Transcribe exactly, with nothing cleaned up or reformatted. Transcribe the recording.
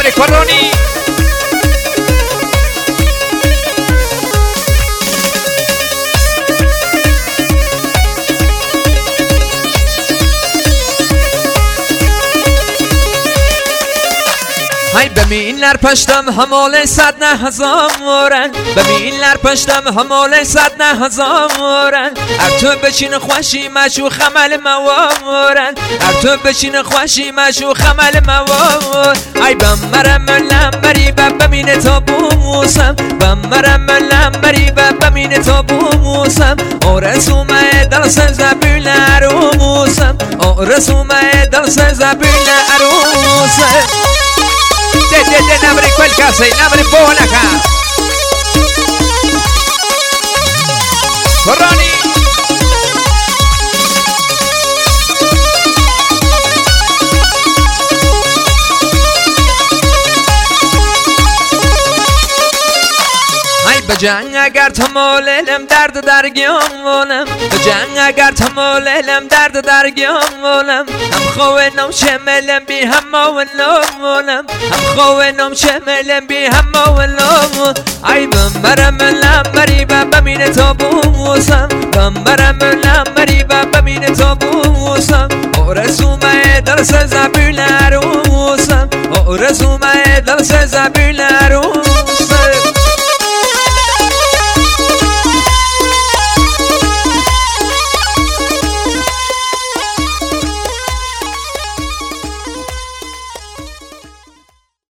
نبري كوروني های ببینler پشتم همال صد نه هزارن ببینler پشتم همال صد نه هزارن هر تو بچین خوشی مشو خمل موارن هر تو بچین خوشی مشو خمل موار ای بمرم لمبری ببین تا بوسم بمرم لمبری ببین تا بوسم آرزوم دل زبون عروسم آرزوم دل زبون عروسم ده ده ده نبري كل كاسي نبري بولكا فراني ای بجنگ اگر تماللم درد درگیام ولم بجنگ اگر تماللم درد درگیام ولم هم خوینم شملم بی هم ولم ولم هم خوینم شملم بی هم ولم ای بمرم لمبری ببین تا بوسم بمرم لمبری ببین تا بوسم آرزوم درس زبون عروسم آرزوم درس زبون عروسم